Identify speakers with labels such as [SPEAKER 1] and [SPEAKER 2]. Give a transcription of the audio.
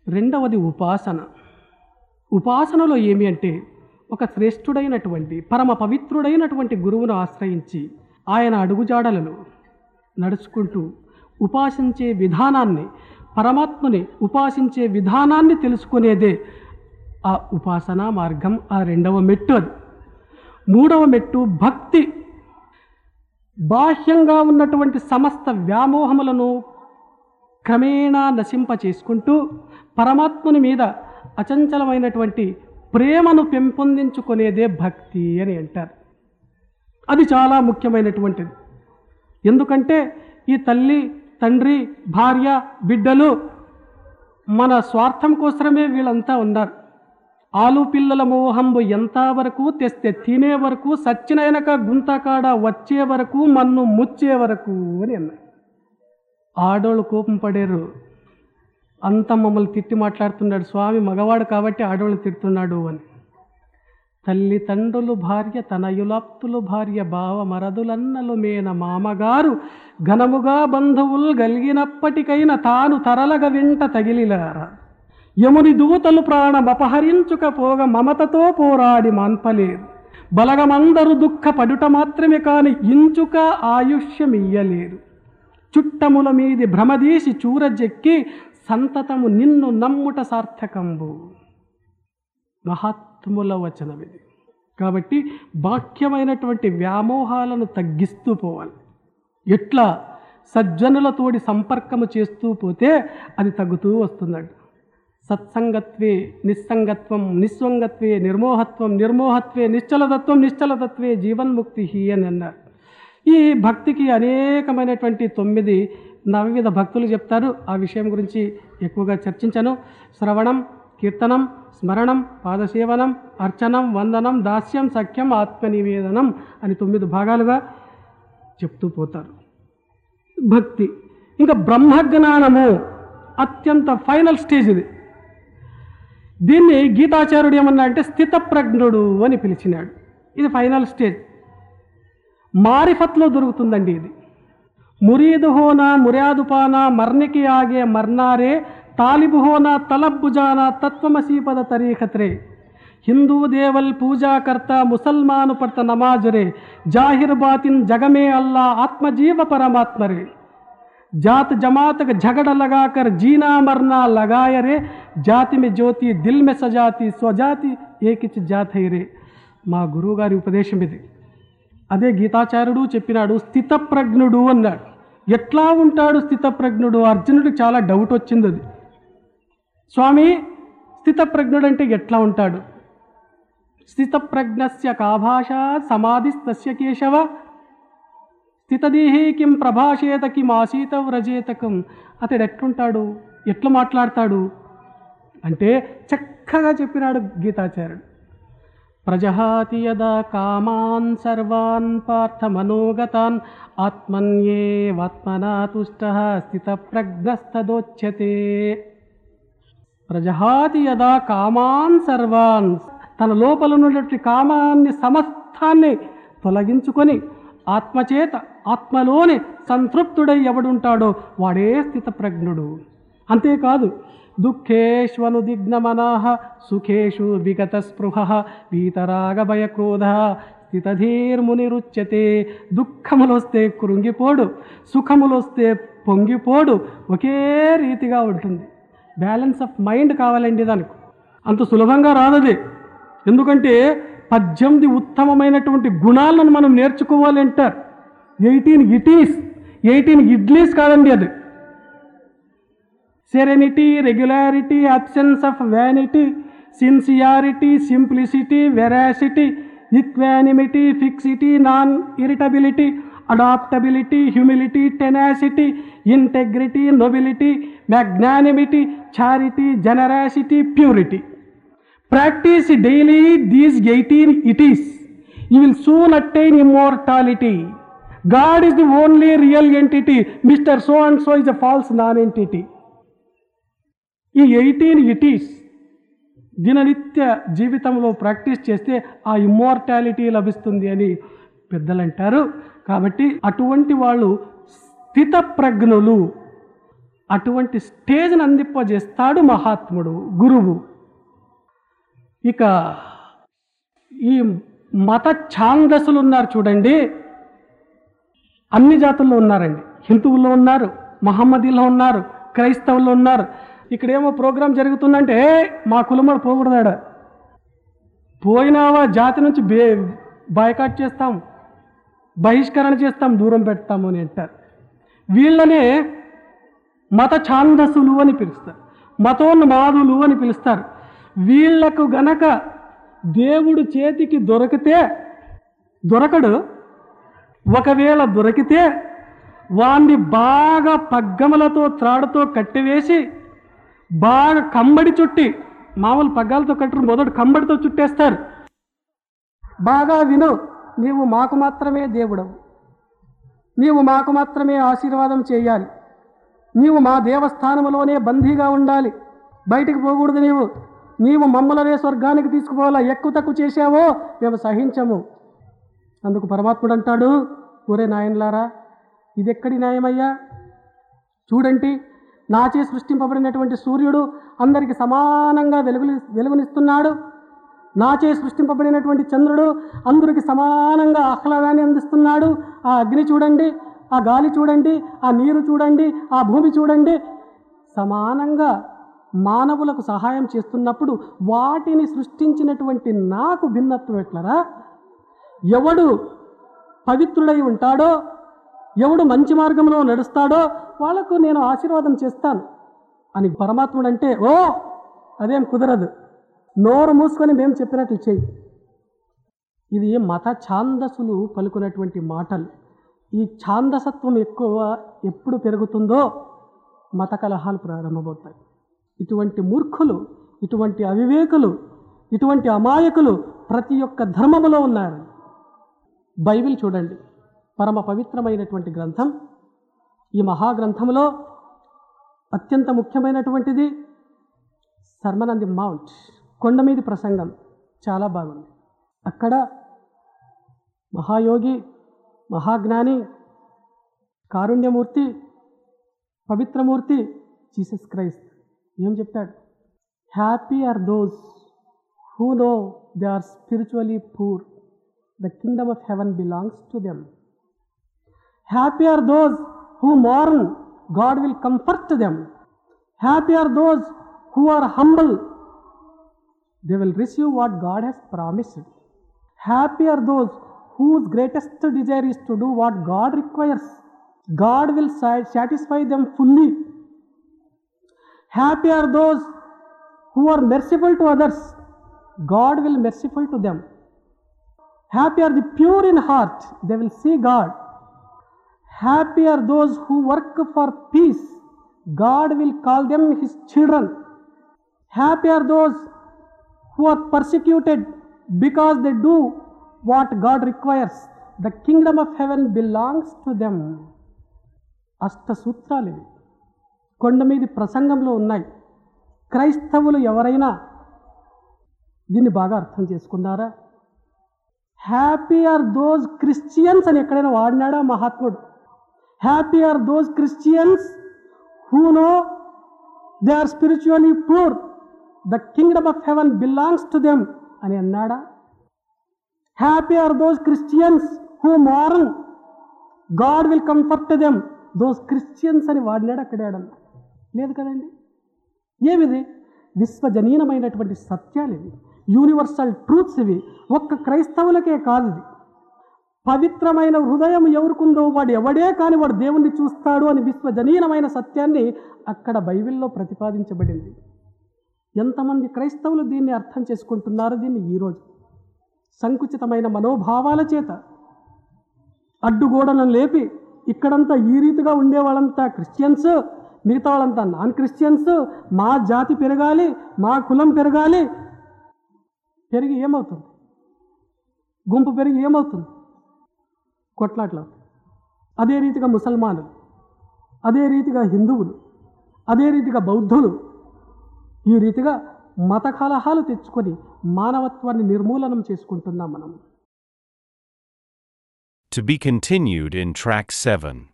[SPEAKER 1] రెండవది ఉపాసన. ఉపాసనలో ఏమి అంటే ఒక శ్రేష్ఠుడైనటువంటి పరమ పవిత్రుడైనటువంటి గురువును ఆశ్రయించి ఆయన అడుగుజాడలను నడుచుకుంటూ ఉపాసించే విధానాన్ని, పరమాత్మని ఉపాసించే విధానాన్ని తెలుసుకునేదే ఆ ఉపాసనా మార్గం. ఆ రెండవ మెట్టు అది. మూడవ మెట్టు భక్తి. బాహ్యంగా ఉన్నటువంటి సమస్త వ్యామోహములను క్రమేణా నశింపచేసుకుంటూ పరమాత్ముని మీద అచంచలమైనటువంటి ప్రేమను పెంపొందించుకునేదే భక్తి అని అంటారు. అది చాలా ముఖ్యమైనటువంటిది. ఎందుకంటే ఈ తల్లి, తండ్రి, భార్య, బిడ్డలు మన స్వార్థం కోసమే వీళ్ళంతా ఉన్నారు. ఆలు పిల్లల మోహంబు ఎంతవరకు తెస్తే తినే వరకు, సచ్చినైనక గుంతకాడ వచ్చే వరకు, మన్ను ముచ్చే వరకు అని అన్నారు. ఆడోళ్ళు కోపం పడారు. అంత మమ్మల్ని తిట్టి మాట్లాడుతున్నాడు స్వామి, మగవాడు కాబట్టి ఆడోళ్ళు తిడుతున్నాడు అని. తల్లి తండ్రులు భార్య, తనయులాప్తులు భార్య, బావ మరదులన్నలు మేన మామగారు, ఘనముగా బంధువులు గలిగినప్పటికైనా తాను తరలగ వెంట తగిలిలారా, యముని దూతలు ప్రాణమపహరించుకపోగా మమతతో పోరాడి మాన్పలేరు, బలగమందరు దుఃఖ పడుట మాత్రమే కాని ఇంచుక ఆయుష్యమియ్యలేరు, చుట్టముల మీది భ్రమదీసి చూరజెక్కి సంతతము నిన్ను నమ్ముట సార్థకంబు. మహాత్ముల వచనం ఇది. కాబట్టి బాహ్యమైనటువంటి వ్యామోహాలను తగ్గిస్తూ పోవాలి. ఎట్లా సజ్జనులతోటి సంపర్కము చేస్తూ పోతే అది తగ్గుతూ వస్తుందండి. సత్సంగత్వే నిస్సంగత్వం, నిస్వంగత్వే నిర్మోహత్వం, నిర్మోహత్వే నిశ్చలతత్వం, నిశ్చలతత్వే జీవన్ముక్తి అని అన్నారు. ఈ భక్తికి అనేకమైనటువంటి 9 నవవిధ భక్తులు చెప్తారు. ఆ విషయం గురించి ఎక్కువగా చర్చించను. శ్రవణం, కీర్తనం, స్మరణం, పాదసేవనం, అర్చనం, వందనం, దాస్యం, సఖ్యం, ఆత్మనివేదనం అని 9 భాగాలుగా చెప్తూ పోతారు భక్తి. ఇంకా బ్రహ్మజ్ఞానము అత్యంత ఫైనల్ స్టేజ్ ఇది. దీన్ని గీతాచార్యుడు ఏమన్నా అంటే స్థితప్రజ్ఞుడు అని పిలిచినాడు. ఇది ఫైనల్ స్టేజ్. మారిఫత్లో దొరుకుతుందండి ఇది. మురీదు హోనా ముర్యాదుపానా మర్నికి ఆగే మర్నారే, తాలిబు హోనా తలబ్బుజానా తత్వమసీపద తరీఖత్రే, హిందూ దేవల్ పూజాకర్త ముసల్మాను పర్త నమాజరే, జాహిర్ బాతిన్ జగమే అల్లా ఆత్మజీవ పరమాత్మరే, जात जमात का झगड़ा लगाकर जीना मरना लगाए रे, जाति में ज्योति दिल में सजाती स्वजाति एक जात है रे. మా గురువు గారి ఉపదేశం ఇది. అదే గీతాచార్యుడు చెప్పినాడు స్థితప్రజ్ఞుడు అన్నాడు. ఎట్లా ఉంటాడు స్థితప్రజ్ఞుడు? అర్జునుడికి చాలా డౌట్ వచ్చింది. అది స్వామి స్థితప్రజ్ఞుడు అంటే ఎట్లా ఉంటాడు? స్థితప్రజ్ఞస్య కా భాష సమాధిస్తస్య కేశవ, స్థితదేహే కిం ప్రభాషేత కిం ఆసీత వ్రజేతకం. అతడు ఎట్లుంటాడు, ఎట్లా మాట్లాడతాడు అంటే చక్కగా చెప్పినాడు గీతాచార్యుడు. ప్రజహాతి యదా కామాన్ సర్వాన్ పార్థ మనోగతాన్ ఆత్మన్యేవాత్మనా తుష్టః స్థితప్రజ్ఞస్తదోచ్యతే. ప్రజహాతి యదా కామాన్ సర్వాన్, తన లోపల ఉన్నటువంటి కామాన్ని సమస్తాన్ని తొలగించుకొని ఆత్మచేత ఆత్మలోనే సంతృప్తుడై ఎవడుంటాడో వాడే స్థితప్రజ్ఞుడు. అంతేకాదు దుఃఖేష్వనుదిగ్నమనః సుఖేషు విగత స్పృహః వీతరాగ భయక్రోధ స్థితధీర్మునిరుచ్యతే. దుఃఖములొస్తే కృంగిపోడు, సుఖములొస్తే పొంగిపోడు, ఒకే రీతిగా ఉంటుంది. బ్యాలెన్స్ ఆఫ్ మైండ్ కావాలండి దానికి. అంత సులభంగా రాదది. ఎందుకంటే 18 ఉత్తమమైనటువంటి గుణాలను మనం నేర్చుకోవాలి అంటారు. 18 ఇటీస్, 18 ఇడ్లీస్ కాదండి అది. Serenity, regularity, absence of vanity, sincerity, simplicity, veracity, equanimity, fixity, non irritability, adaptability, humility, tenacity, integrity, nobility, magnanimity, charity, generosity, purity. Practice daily these 18 itis. You will soon attain immortality. God is the only real entity. Mr. So and so is a false non-entity. ఈ 18 ఇటీస్ దిననిత్య జీవితంలో practice చేస్తే ఆ immortality లభిస్తుంది అని పెద్దలు అంటారు. కాబట్టి అటువంటి వాళ్ళు స్థితప్రజ్ఞులు అటువంటి స్టేజ్ని అందింపజేస్తాడు మహాత్ముడు, గురువు. ఇక ఈ మత ఛాందసులు ఉన్నారు చూడండి, అన్ని జాతుల్లో ఉన్నారండి. హిందువుల్లో ఉన్నారు, మహమ్మదీలో ఉన్నారు, క్రైస్తవుల్లో ఉన్నారు. ఇక్కడేమో ప్రోగ్రాం జరుగుతుందంటే మా కులమడు పోకూడదాడ, పోయినావా జాతి నుంచి బాయ్కాట్ చేస్తాం, బహిష్కరణ చేస్తాం, దూరం పెడతాము అని అంటారు. వీళ్ళనే మత ఛాందసులు అని పిలుస్తారు, మతోన్మాదులు అని పిలుస్తారు. వీళ్లకు గనక దేవుడు చేతికి దొరకడు, ఒకవేళ దొరికితే వాణ్ణి బాగా పగ్గములతో త్రాడుతో కట్టివేసి బాగా కంబడి చుట్టి, మామూలు పగ్గాలతో కట్టరు, మొదటి కంబడితో చుట్టేస్తారు. బాగా విను, నీవు మాకు మాత్రమే దేవుడవు, నీవు మాకు మాత్రమే ఆశీర్వాదం చేయాలి, నీవు మా దేవస్థానంలోనే బందీగా ఉండాలి, బయటికి పోకూడదు, నీవు మమ్మలనే స్వర్గానికి తీసుకుపోవాలా, ఎక్కువ తక్కువ చేశావో మేము సహించము. అందుకు పరమాత్ముడు అంటాడు, ఒరే నాయనలారా, ఇది ఎక్కడి న్యాయమయ్యా? చూడండి, నాచే సృష్టింపబడినటువంటి సూర్యుడు అందరికీ సమానంగా వెలుగునిస్తున్నాడు, నాచే సృష్టింపబడినటువంటి చంద్రుడు అందరికి సమానంగా ఆహ్లాదాన్ని అందిస్తున్నాడు. ఆ అగ్ని చూడండి, ఆ గాలి చూడండి, ఆ నీరు చూడండి, ఆ భూమి చూడండి, సమానంగా మానవులకు సహాయం చేస్తున్నప్పుడు వాటిని సృష్టించినటువంటి నాకు భిన్నత్వం ఎట్లరా? ఎవడు పవిత్రుడై ఉంటాడో, ఎవడు మంచి మార్గంలో నడుస్తాడో వాళ్ళకు నేను ఆశీర్వాదం చేస్తాను అని పరమాత్ముడు అంటే, ఓ అదేం కుదరదు, నోరు మూసుకొని మేము చెప్పినట్లు చెయ్యి. ఇది మత ఛాందసులు పలుకున్నటువంటి మాటలు. ఈ ఛాందసత్వం ఎప్పుడు పెరుగుతుందో మత కలహాలు ప్రారంభమవుతాయి. ఇటువంటి మూర్ఖులు, ఇటువంటి అవివేకులు, ఇటువంటి అమాయకులు ప్రతి ఒక్క ధర్మములో ఉన్నారు. బైబిల్ చూడండి, పరమ పవిత్రమైనటువంటి గ్రంథం. ఈ మహాగ్రంథంలో అత్యంత ముఖ్యమైనటువంటిది సర్మన్ ఆన్ ది మౌంట్, కొండ మీది ప్రసంగం. చాలా బాగుంది. అక్కడ మహాయోగి, మహాజ్ఞాని, కారుణ్యమూర్తి, పవిత్రమూర్తి జీసస్ క్రైస్ట్ ఏం చెప్తాడు? Happy are those who know they are spiritually poor, the kingdom of heaven belongs to them. Happy are those who mourn, God will comfort them. Happy are those who are humble, they will receive what God has promised. Happy are those whose greatest desire is to do what God requires. God will satisfy them fully. Happy are those who are merciful to others, God will be merciful to them. Happy are the pure in heart, they will see God. Happy are those who work for peace, God will call them His children. Happy are those who are persecuted because they do what God requires, the kingdom of heaven belongs to them. అష్ట సూత్రాలు ఇవి కొండ మీది ప్రసంగంలో ఉన్నాయి. క్రైస్తవులు ఎవరైనా దీన్ని బాగా అర్థం చేసుకున్నారా? హ్యాపీ ఆర్ దోస్ క్రిస్టియన్స్ అని ఎక్కడైనా వాడినాడా మహాత్ముడు? Happy are those Christians who know they are spiritually poor, the kingdom of heaven belongs to them అని అన్నాడా? Happy are those Christians who mourn, God will comfort them, those Christians అని వాడినాడు అక్కడేడన్నా? లేదు కదండి. ఏమిది? విశ్వజనీనమైనటువంటి సత్యాలు ఇవి, యూనివర్సల్ ట్రూత్స్ ఇవి. ఒక్క క్రైస్తవులకే కాదు ఇది. పవిత్రమైన హృదయం ఎవరికుందో వాడు ఎవడే కానీ వాడు దేవుణ్ణి చూస్తాడు అని విశ్వజనీనమైన సత్యాన్ని అక్కడ బైబిల్లో ప్రతిపాదించబడింది. ఎంతమంది క్రైస్తవులు దీన్ని అర్థం చేసుకుంటున్నారు? దీన్ని ఈరోజు సంకుచితమైన మనోభావాల చేత అడ్డుగోడలను లేపి ఇక్కడంతా ఈ రీతిగా ఉండేవాళ్ళంతా క్రిస్టియన్స్, మిగతా వాళ్ళంతా నాన్ క్రిస్టియన్స్, మా జాతి పెరగాలి, మా కులం పెరగాలి. పెరిగి ఏమవుతుంది? గుంపు పెరిగి ఏమవుతుంది? కొట్లాట్లు. అదే రీతిగా ముసల్మానులు, అదే రీతిగా హిందువులు, అదే రీతిగా బౌద్ధులు ఈ రీతిగా మత కలహాలు తెచ్చుకొని మానవత్వాన్ని నిర్మూలనం చేసుకుంటున్నాం మనం.
[SPEAKER 2] To be continued in track 7.